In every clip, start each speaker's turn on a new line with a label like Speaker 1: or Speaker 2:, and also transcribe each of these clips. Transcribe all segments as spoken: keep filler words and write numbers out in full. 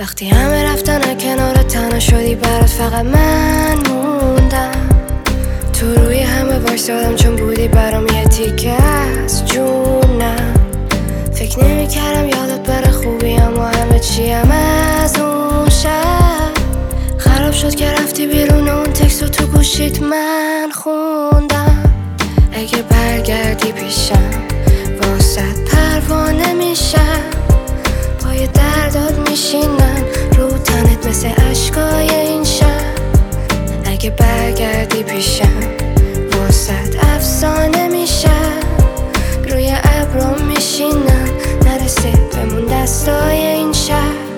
Speaker 1: وقتی همه رفتن کنار تنها شدی برات فقط من موندم. تو روی همه وایسادم چون بودی برام یه تیکه از جونم. فکر نمی کردم یادت بره خوبی اما همه چیم از اون شب خراب شد که رفتی بیرون. اون تکستو تو گوشیت من خوندم. اگه برگردی پیشم واسط پروانه میشم. پای درداد میشینم رو تنت مثل عشقای این شب. اگه برگردی پیشم واسط افسانه میشم. روی ابرم میشینم نرسید بمون دستای این شب.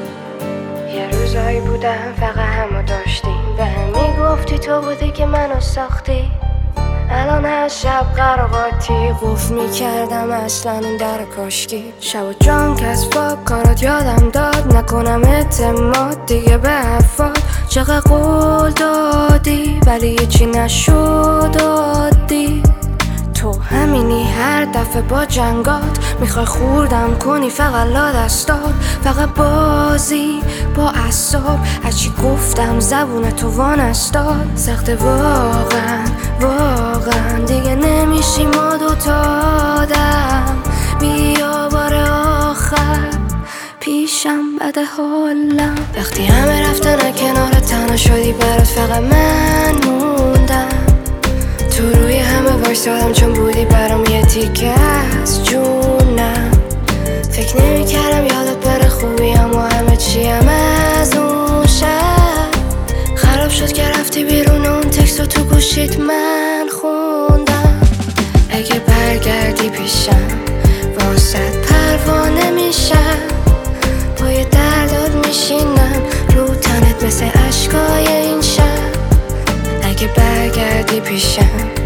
Speaker 1: یه روزایی بودم فقط همو داشتیم به هم میگفتی تو بودی که منو ساختی. الان هر شب قراقاتی قفل میکردم اصلا اون در کاشکی. شب و جان کس با کارات یادم داد نکنم اعتماد دیگه به حرفات. چقدر قول دادی ولی یه چی نشد عادی. تو همینی هر دفعه با جنگات میخوای خوردم کنی فقط لا دستات. فقط بازی با اعصاب هرچی گفتم زبون تو وانستاد. سخته واقعا واقعا دیگه نمیشی ما دوتا آدم. بیا بار آخر پیشم بد حالم. وقتی همه رفتن کنار تنها شدی برات فقط من موندم. تو روی همه وایسادم چون بودی برام یه تیکه از جونم. فکر نمی کردم یادت بره خوبی اما همه چیم از اون شب خراب شد که رفتی بیرون. اون تکستو تو گوشیت من خوندم. اگه برگردی پیشم واسط پروانه میشم. پای درداد میشینم رو تنت مثل عشقای این شب. اگه برگردی پیشم